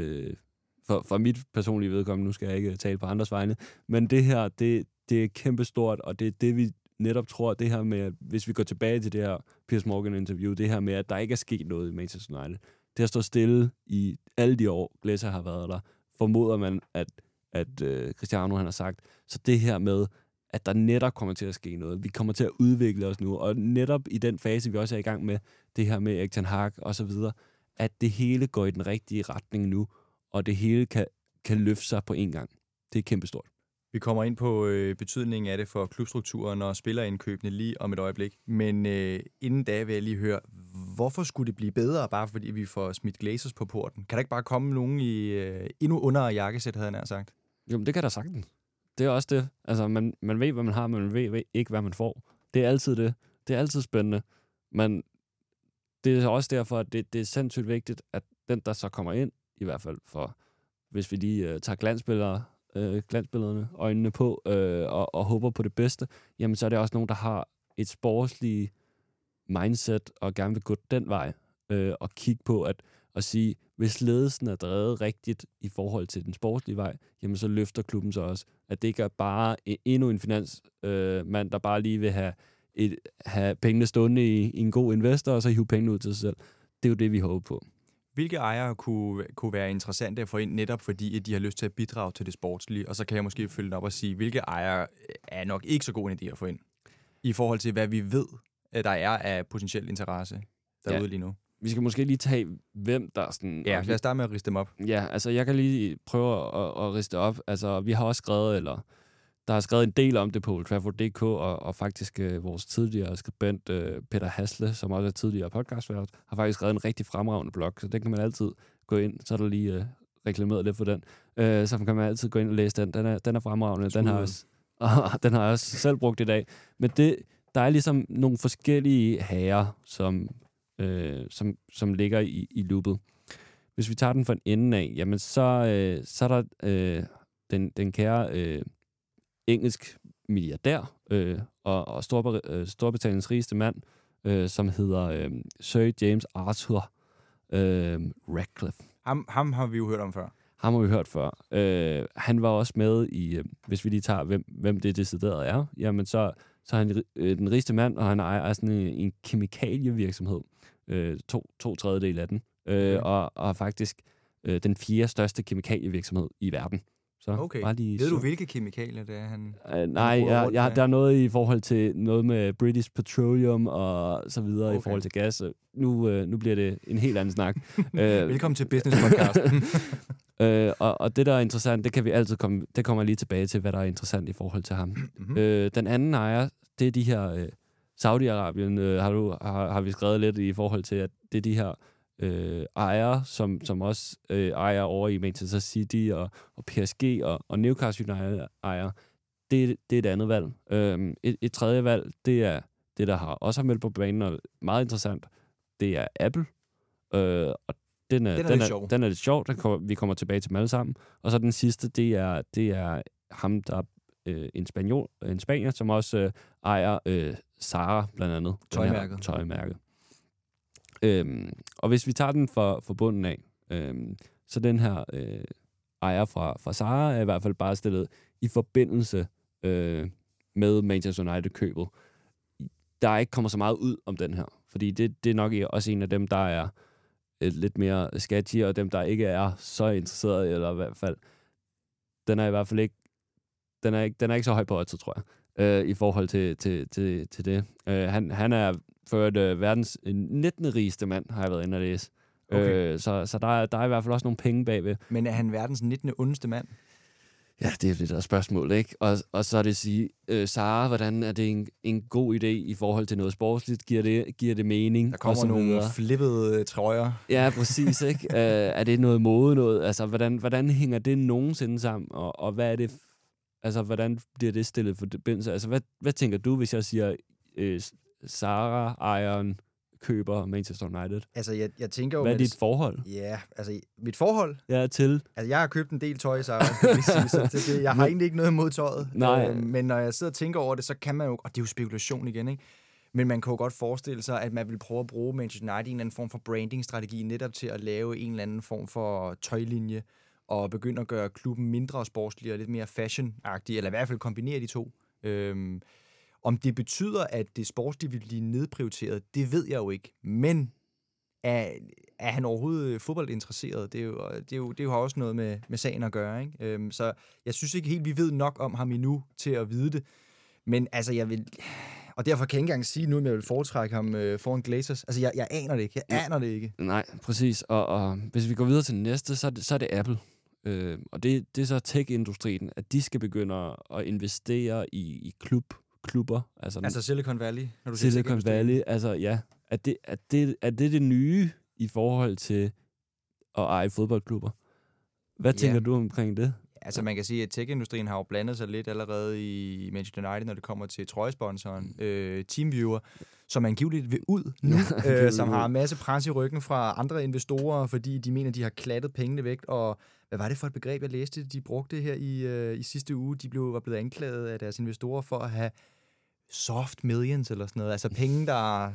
for mit personlige vedkommende. Nu skal jeg ikke tale på andres vegne, men det her, det er kæmpestort, og det er det, vi netop tror, det her med, at hvis vi går tilbage til det her Piers Morgan-interview, det her med, at der ikke er sket noget i Manchester United. Det har stået stille i alle de år, Glazer har været der, formoder man, at Cristiano han har sagt. Så det her med, at der netop kommer til at ske noget. Vi kommer til at udvikle os nu, og netop i den fase, vi også er i gang med, det her med Erik ten Hag og så videre, at det hele går i den rigtige retning nu, og det hele kan løfte sig på en gang. Det er kæmpestort. Vi kommer ind på betydningen af det for klubstrukturen og spillerindkøbene lige om et øjeblik. Men inden da vil jeg lige høre, hvorfor skulle det blive bedre, bare fordi vi får smidt Glazers på porten? Kan der ikke bare komme nogen i endnu under jakkesæt, havde jeg nær sagt? Jo, men det kan der sagtens. Det er også det. Altså, man ved, hvad man har, men man ved ikke, hvad man får. Det er altid det. Det er altid spændende. Men det er også derfor, at det er sindssygt vigtigt, at den, der så kommer ind, i hvert fald for, hvis vi lige tager glansbillederne øjnene på og håber på det bedste, jamen så er det også nogen, der har et sportsligt mindset og gerne vil gå den vej og kigge på at sige, hvis ledelsen er drevet rigtigt i forhold til den sportslige vej, jamen så løfter klubben så også. At det ikke er bare endnu en finansmand, der bare lige vil have pengene stående i en god investor, og så hive pengene ud til sig selv. Det er jo det, vi håber på. Hvilke ejere kunne være interessante at få ind, netop fordi at de har lyst til at bidrage til det sportslige? Og så kan jeg måske følge op og sige, hvilke ejere er nok ikke så god en idé at få ind, i forhold til hvad vi ved der er af potentiel interesse derude lige nu. Vi skal måske lige tage, hvem der er sådan... Ja, lad os starte med at riste dem op. Ja, altså jeg kan lige prøve at riste op. Altså vi har også skrevet, der har skrevet en del om det på Old Trafford.dk, og faktisk vores tidligere skribent Peter Hasle, som også er tidligere podcastvært, har faktisk skrevet en rigtig fremragende blog, så den kan man altid gå ind, så er der lige reklameret lidt for den. Så kan man altid gå ind og læse den. Den er fremragende. Den har jeg også selv brugt i dag. Men der er ligesom nogle forskellige herrer, som ligger i loopet. Hvis vi tager den fra en ende af, jamen så er der den kære engelsk milliardær og Storbritanniens rigeste mand, som hedder Sir James Arthur Ratcliffe. Ham har vi jo hørt om før. Ham har vi hørt før. Han var også med i, hvis vi lige tager, hvem det decideret er, jamen så er han den rigeste mand, og han ejer sådan en kemikalievirksomhed. 2/3 af den. Og er faktisk den 4. største kemikalievirksomhed i verden. Så okay. Ved du, hvilke kemikalier det er, han... Nej, der er noget i forhold til noget med British Petroleum og så videre, okay. I forhold til gas. Nu bliver det en helt anden snak. Velkommen til Business Podcast. Og det, der er interessant, det kan vi altid det kommer jeg lige tilbage til, hvad der er interessant i forhold til ham. Mm-hmm. Den anden ejer, det er de her... Saudi-Arabien har vi skrevet lidt i forhold til, at det er de her ejere, som også ejer over i Manchester City og PSG og Newcastle United ejer. Det er et andet valg. Et tredje valg, det er det, der også har meldt på banen, og meget interessant, det er Apple. Og den er lidt sjov. Vi kommer tilbage til dem alle sammen. Og så den sidste, det er ham, der en spanier, som også ejer Zara, blandt andet. Tøjmærket. Og hvis vi tager den for bunden af, så den her ejer fra Zara er i hvert fald bare stillet i forbindelse med Manchester United-købet. Der er ikke kommet så meget ud om den her, fordi det er nok også en af dem, der er lidt mere sketchy, og dem, der ikke er så interesseret, eller i hvert fald, den er i hvert fald ikke, den er ikke så høj på oddset, tror jeg, i forhold til det. Han er for verdens 19. rigeste mand, har jeg været inde at læse. Okay. Så der er i hvert fald også nogle penge bagved. Men er han verdens 19. ondeste mand? Ja, det er det der spørgsmål, ikke? Og så er det at sige, Zara, hvordan er det en god idé i forhold til noget sportsligt? Giver det mening? Der kommer nogle flippede trøjer. Ja, præcis, ikke? Er det noget mode, noget? Altså, hvordan hænger det nogensinde sammen? Og hvad er det? Altså, hvordan bliver det stillet for forbindelse? Altså, hvad tænker du, hvis jeg siger, Zara, ejeren, køber Manchester United? Altså, jeg tænker jo... Hvad er dit forhold? Ja, altså, mit forhold? Ja, til? Altså, jeg har købt en del tøj i Zara, så jeg har egentlig ikke noget imod tøjet. Nej. Men når jeg sidder og tænker over det, så kan man jo... Og det er jo spekulation igen, ikke? Men man kan jo godt forestille sig, at man vil prøve at bruge Manchester United i en eller anden form for branding-strategi, netop til at lave en eller anden form for tøjlinje, og begynde at gøre klubben mindre sportslig og lidt mere fashion-agtig, eller i hvert fald kombinere de to. Om det betyder, at det sportslige vil blive nedprioriteret, det ved jeg jo ikke. Men er han overhovedet fodboldinteresseret? Det er jo også noget med sagen at gøre, ikke? Så jeg synes ikke helt, vi ved nok om ham endnu til at vide det. Men altså, jeg vil... Og derfor kan jeg ikke engang sige nu, at jeg vil foretrække ham foran Glazers. Altså, jeg aner det ikke. Jeg aner det ikke. Nej, præcis. Og hvis vi går videre til den næste, så er det Apple. Og det er så tech-industrien, at de skal begynde at investere i klubber. Altså Silicon Valley, når du siger Silicon Valley, altså ja. Er det nye i forhold til at eje fodboldklubber? Hvad tænker du omkring det? Altså man kan sige, at tech-industrien har jo blandet sig lidt allerede i Manchester United, når det kommer til trøjesponsoren, TeamViewer, som angiveligt vil ud nu, som har en masse pres i ryggen fra andre investorer, fordi de mener, de har klattet pengene væk. Og hvad var det for et begreb, jeg læste, de brugte her i sidste uge? De var blevet anklaget af deres investorer for at have soft millions eller sådan noget. Altså penge,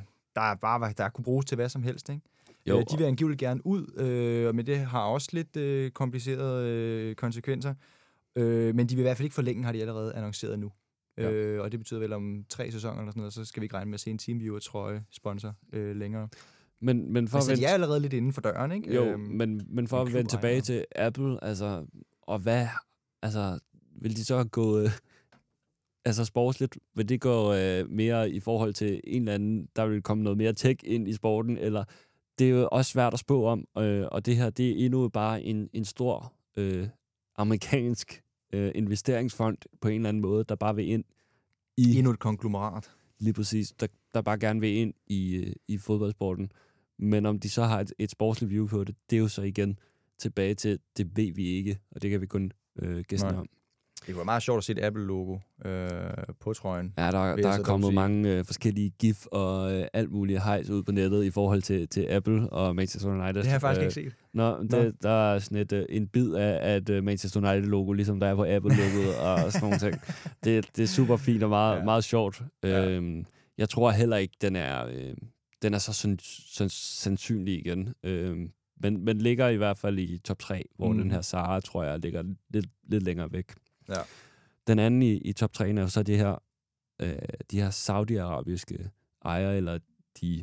der kunne bruges til hvad som helst, ikke? Jo. De vil angiveligt gerne ud, men det har også lidt komplicerede konsekvenser. Men de vil i hvert fald ikke forlænge, har de allerede annonceret nu. Ja. Og det betyder vel om 3 sæsoner eller sådan noget, så skal vi ikke regne med at se en TeamViewer-trøje sponsor længere. Men for altså, de er allerede lidt inden for døren, ikke? Jo, men for at vende tilbage til Apple, altså, og hvad, altså, vil de så gå... altså sportsligt, vil det gå mere i forhold til en eller anden, der vil komme noget mere tech ind i sporten, eller det er jo også svært at spå om, og det her, det er endnu bare en stor amerikansk investeringsfond på en eller anden måde, der bare vil ind i... Endnu et konglomerat. Lige præcis, der bare gerne vil ind i fodboldsporten. Men om de så har et sportsligt view på det, det er jo så igen tilbage til, det ved vi ikke, og det kan vi kun gæste om. Det kunne være meget sjovt at se et Apple-logo på trøjen. Ja, der er kommet mange forskellige gif og alt muligt hejs ud på nettet i forhold til Apple og Manchester United. Det har jeg faktisk ikke set. Der er sådan en bid af et Manchester United-logo, ligesom der er på Apple-logoet og sådan nogle ting. Det er super fint og meget sjovt. Ja. Jeg tror heller ikke, den er så sandsynlig igen. Men ligger i hvert fald i top 3, hvor den her Zara, tror jeg, ligger lidt længere væk. Ja. Den anden i top 3 er jo så de her saudi-arabiske ejere, eller de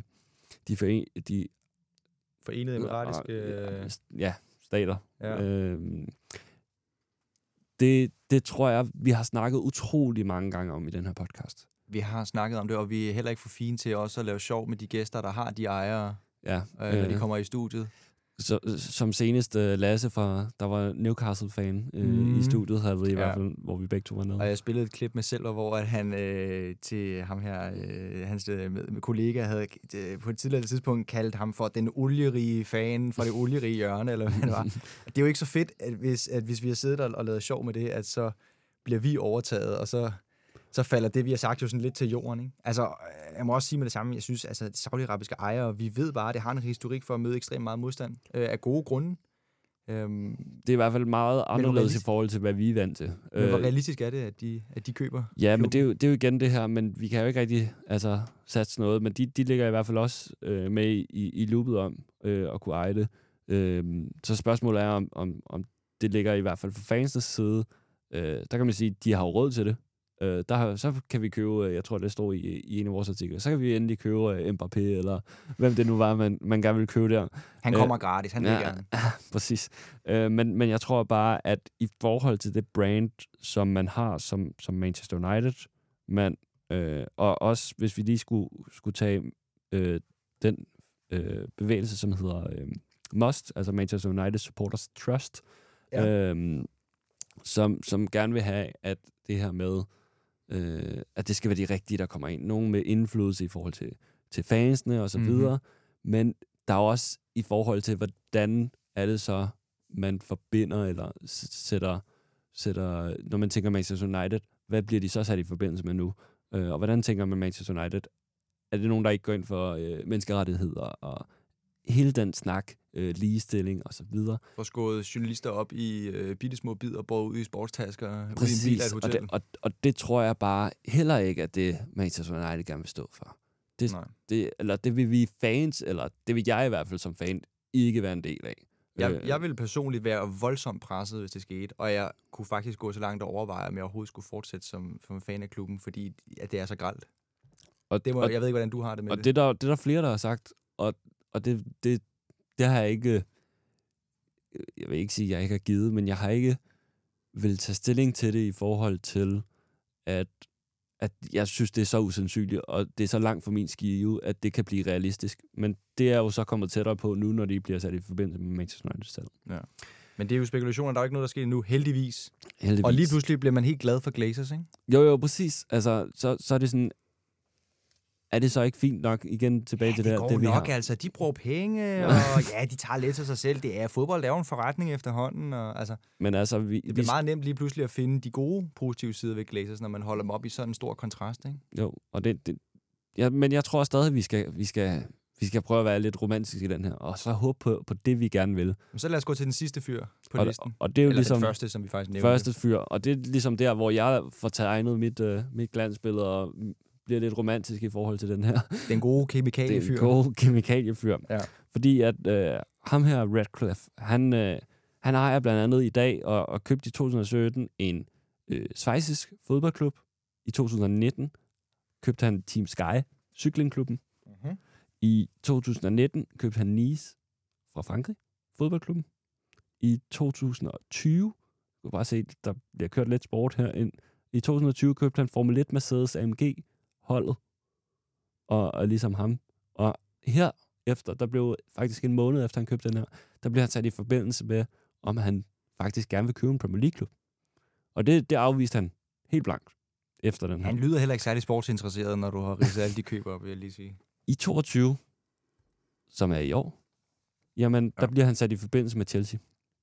Forenede Emiratiske... stater. Ja. Det tror jeg, vi har snakket utrolig mange gange om i den her podcast. Vi har snakket om det, og vi er heller ikke for fine til også at lave sjov med de gæster, der har de ejere, når de kommer i studiet. Som senest Lasse der var Newcastle-fan i studiet, havde vi i hvert fald, hvor vi begge to var nede. Og jeg spillede et klip med Selver, hvor at han til ham her, hans kollega, havde på et tidligere tidspunkt kaldt ham for den olierige fan fra det olierige hjørne, eller hvad det var. Det er jo ikke så fedt, at hvis vi har siddet og lavet sjov med det, at så bliver vi overtaget, og så falder det, vi har sagt, jo sådan lidt til jorden, ikke? Altså, jeg må også sige med det samme, jeg synes, altså, de saudiarabiske ejere, vi ved bare, at det har en historik for at møde ekstremt meget modstand af gode grunde. Det er i hvert fald meget anderledes i forhold til, hvad vi er vant til. Men hvor realistisk er det, at de køber? Ja, men det er jo igen det her, men vi kan jo ikke rigtig satse noget, men de ligger i hvert fald også med i loopet om at kunne eje det. Så spørgsmålet er, om det ligger i hvert fald fra fansens side. Der kan man sige, at de har jo råd til det. Så kan vi købe, jeg tror det står i en af vores artikler, så kan vi endelig købe Mbappé, eller hvem det nu var, man gerne vil købe der. Han kommer gratis, han vil gerne. Præcis. Men jeg tror bare, at i forhold til det brand, som man har som Manchester United, og også hvis vi lige skulle tage den bevægelse, som hedder MUST, altså Manchester United Supporters Trust, som gerne vil have, at det her med at det skal være de rigtige, der kommer ind. Nogen med indflydelse i forhold til fansene og så videre. Men der er også i forhold til, hvordan er det så, man forbinder eller sætter, når man tænker Manchester United, hvad bliver de så sat i forbindelse med nu? Og hvordan tænker man Manchester United? Er det nogen, der ikke går ind for menneskerettigheder og hele den snak, ligestilling og så videre. For skåret journalister op i bittesmå bidder og båret ud i sportstasker. Præcis, ude i en bil af et hotel. Og det tror jeg bare heller ikke, at det Manchester United gerne vil stå for. Det vil vi fans, eller det vil jeg i hvert fald som fan, ikke være en del af. Jeg ville personligt være voldsomt presset, hvis det skete, og jeg kunne faktisk gå så langt og overveje, om jeg overhovedet skulle fortsætte som fan af klubben, fordi at det er så grelt. Jeg ved ikke, hvordan du har det med og det. Og det er der flere, der har sagt, og det har jeg ikke, jeg vil ikke sige, at jeg ikke har givet, men jeg har ikke vil tage stilling til det i forhold til, at jeg synes, det er så usandsynligt, og det er så langt fra min skive, at det kan blive realistisk. Men det er jo så kommet tættere på nu, når de bliver sat i forbindelse med Manchester United selv. Ja. Men det er jo spekulationer, der er jo ikke noget, der sker nu, heldigvis. Og lige pludselig bliver man helt glad for Glazers, ikke? Jo, præcis. Altså, så er det sådan, er det så ikke fint nok igen tilbage til det her? Det går nok, altså. De bruger penge, og de tager lidt til sig selv. Fodbold er jo en forretning efterhånden. Og, altså, men altså, det bliver meget nemt lige pludselig at finde de gode, positive sider ved Glazers, når man holder dem op i sådan en stor kontrast, ikke? Jo, og men jeg tror stadig, vi skal prøve at være lidt romantiske i den her, og så håbe på det, vi gerne vil. Så lad os gå til den sidste fyr på listen. Og det er jo eller ligesom den første, som vi faktisk nævnte. Første fyr, og det er ligesom der, hvor jeg får tegnet mit glansbillede, og bliver lidt romantisk i forhold til den her. Den gode kemikaliefyr. Den gode kemikaliefyr. Ja. Fordi at ham her, Radcliffe, han ejer blandt andet i dag, og købte i 2017 en schweizisk fodboldklub. I 2019 købte han Team Sky, cyklingklubben. Mm-hmm. I 2019 købte han Nice fra Frankrig, fodboldklubben. I 2020, du kan bare se, der bliver kørt lidt sport her ind I 2020 købte han Formel 1 Mercedes AMG-holdet, og ligesom ham. Og her efter, der blev faktisk en måned efter han købte den her, der blev han sat i forbindelse med, om han faktisk gerne vil købe en Premier League-klub. Og det afviste han helt blankt efter den her. Han lyder heller ikke særlig sportsinteresseret, når du har ridset alle de køb op, vil jeg lige sige. I 22, som er i år, jamen, der bliver han sat i forbindelse med Chelsea.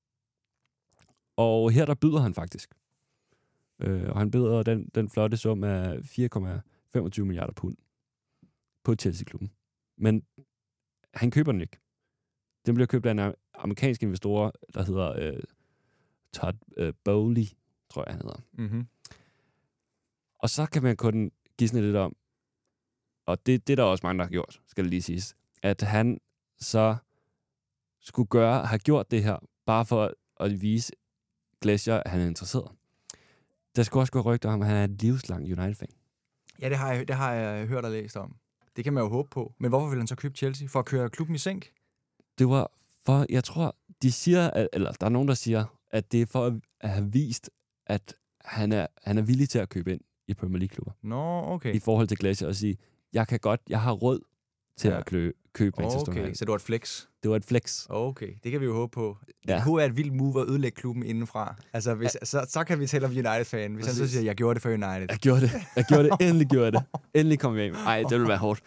Og her der byder han faktisk. Og han byder den flotte sum af 4,25 milliarder pund på Chelsea-klubben. Men han køber den ikke. Den bliver købt af en amerikansk investor, der hedder Todd Bowley, tror jeg, han hedder. Mm-hmm. Og så kan man kun gisne lidt om, og det er der også mange, der har gjort, skal det lige siges, at han så skulle have gjort det her, bare for at vise Glacier, at han er interesseret. Der skulle også gå rygter om, at han er en livslang United-fan. Ja, det har jeg hørt og læst om. Det kan man jo håbe på. Men hvorfor vil han så købe Chelsea? For at køre klubben i sænk? Det var for, jeg tror, de siger, eller der er nogen, der siger, at det er for at have vist, at han er villig til at købe ind i Premier League-klubber. Nå, okay. I forhold til Glacier og sige, jeg har råd til at købe Manchester United. Okay, så det var et flex? Det var et flex. Okay, det kan vi jo håbe på. Ja. Det kunne være et vildt move at ødelægge klubben indenfra. Altså, så kan vi tale om United-fan. Hvis han så siger, jeg gjorde det for United. Jeg gjorde det. Endelig gjorde jeg det. Endelig kom jeg ind. Ej, det ville være hårdt.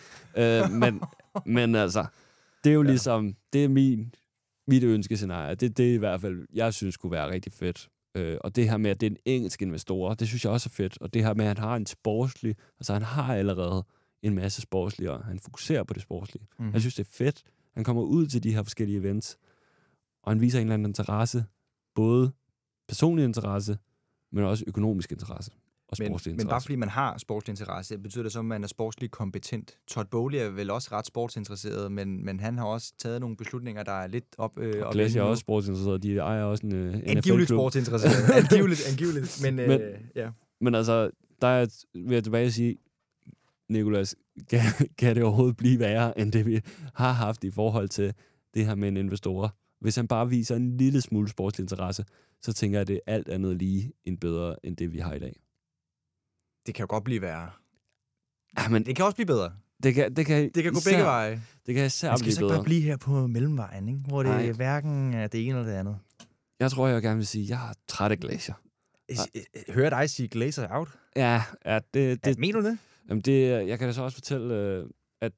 Men altså, det er jo ligesom, det er mit ønskescenarie. Det er i hvert fald, jeg synes kunne være rigtig fedt. Og det her med, at det er en engelsk investor, det synes jeg også er fedt. Og det her med, at han har en sportslig, altså han har allerede en masse sportslige, og han fokuserer på det sportslige. Mm. Jeg synes, det er fedt. Han kommer ud til de her forskellige events, og han viser en eller anden interesse, både personlig interesse, men også økonomisk interesse og sportslig interesse. Men bare fordi man har sportslig interesse, betyder det så, at man er sportslig kompetent? Todd Bowley er vel også ret sportsinteresseret, men han har også taget nogle beslutninger, der er lidt op... og Glacier er også sportsinteresseret, de ejer også en NFL-klub. Angiveligt sportsinteresseret. Angiveligt. Men altså, der vil jeg tilbage at sige, Nicolas, kan det overhovedet blive værre, end det vi har haft i forhold til det her med en investor? Hvis han bare viser en lille smule sportslig interesse, så tænker jeg, at det er alt andet lige en bedre, end det vi har i dag. Det kan jo godt blive værre. Ja, men det kan også blive bedre. Det kan gå begge veje. Det kan især blive bedre. Man skal så bare blive her på mellemvejen, ikke? Hvor det er hverken det ene eller det andet. Jeg tror, jeg gerne vil sige, at jeg er træt af Glacier. Hører dig sige Glacier out? Ja, det mener du det? Jamen jeg kan da så også fortælle,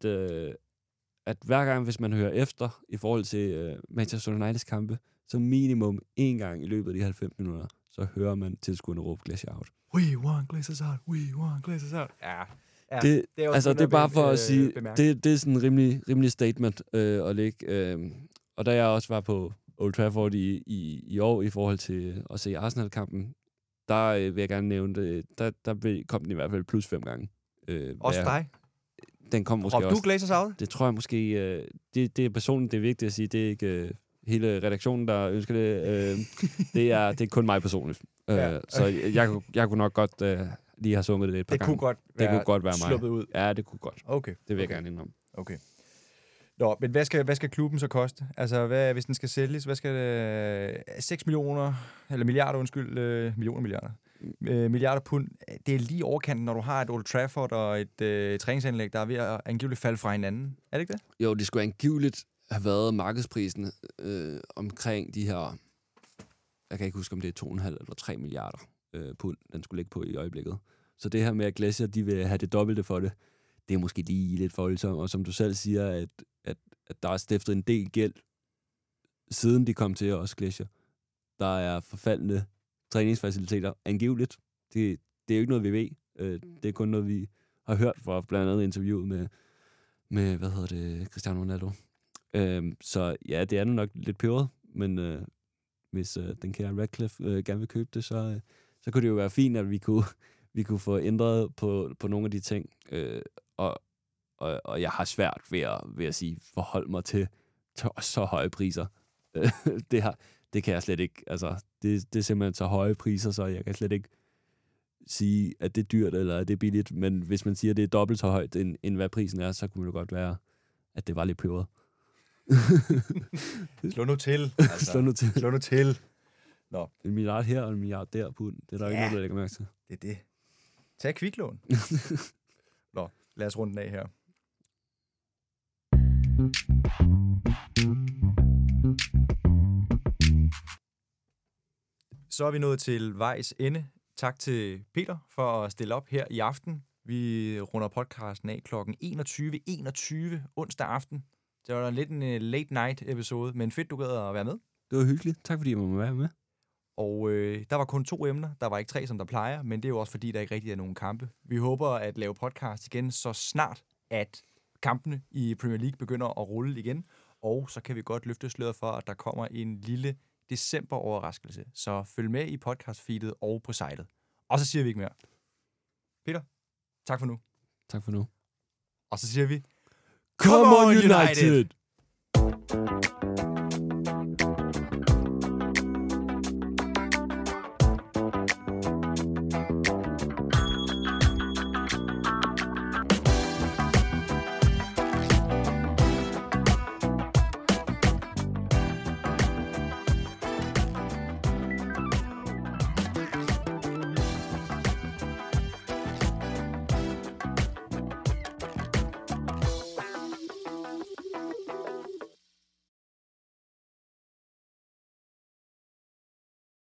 at hver gang, hvis man hører efter i forhold til Manchester Uniteds kampe, så minimum en gang i løbet af de 90 minutter, så hører man tilskuerne råbe Glacier out. We want Glaciers out, we want Glaciers out. Ja. Det er bare for at sige, det er sådan en rimelig statement at lægge. Og da jeg også var på Old Trafford i år i forhold til at se Arsenal-kampen, der vil jeg gerne nævne det, der kom den i hvert fald plus 5 gange. Også dig? Den kom måske også. Du Glaciers out? Det tror jeg måske, det er personligt, det er vigtigt at sige, det er ikke hele redaktionen, der ønsker det. Det er kun mig personligt. Så jeg kunne nok godt lige have sunget det et par gange. Det kunne godt være mig. Sluppet ud? Ja, det kunne godt. Okay. Det vil jeg gerne indrømme. Okay. Nå, men hvad skal klubben så koste? Altså, hvis den skal sælges, hvad skal det... 6 millioner, eller milliarder, milliarder pund. Det er lige overkanten, når du har et Old Trafford og et træningsanlæg, der er ved at angiveligt falde fra hinanden. Er det ikke det? Jo, det skulle angiveligt have været markedsprisen omkring de her... Jeg kan ikke huske, om det er 2,5 eller 3 milliarder pund, den skulle ligge på i øjeblikket. Så det her med, at Glacier, de vil have det dobbelte for det, det er måske lige lidt voldsomt. Og som du selv siger, at der er stiftet en del gæld, siden de kom til os, Glacier. Der er forfaldende træningsfaciliteter, angiveligt. Det er jo ikke noget, vi ved. Det er kun noget, vi har hørt fra blandt andet interviewet med Cristiano Ronaldo. Så ja, det er nok lidt peberet, men hvis den kære Radcliffe gerne vil købe det, så kunne det jo være fint, at vi kunne få ændret på nogle af de ting. Og jeg har svært ved at sige, forhold mig til så høje priser. Det kan jeg slet ikke. Altså, det er simpelthen så høje priser, så jeg kan slet ikke sige, at det er dyrt eller at det er billigt. Men hvis man siger, at det er dobbelt så højt, end hvad prisen er, så kunne det godt være, at det var lidt peberet. Slå nu til. Altså. Slå nu til. Nå. 1 milliard her og 1 milliard der på. Det er der ikke noget, der lægger mærke til. Det er det. Tag kviklån. Nå, lad os runde den af her. Så er vi nået til vejs ende. Tak til Peter for at stille op her i aften. Vi runder podcasten af kl. 21.21 onsdag aften. Det var lidt en late night episode, men fedt, du gad at være med. Det var hyggeligt. Tak fordi jeg måtte være med. Og der var kun 2 emner. Der var ikke 3, som der plejer, men det er jo også fordi, der ikke rigtig er nogen kampe. Vi håber at lave podcast igen så snart, at kampene i Premier League begynder at rulle igen. Og så kan vi godt løfte sløret for, at der kommer en lille december-overraskelse. Så følg med i podcast-feedet og på sitet. Og så siger vi ikke mere. Peter, tak for nu. Tak for nu. Og så siger vi... Come on, United!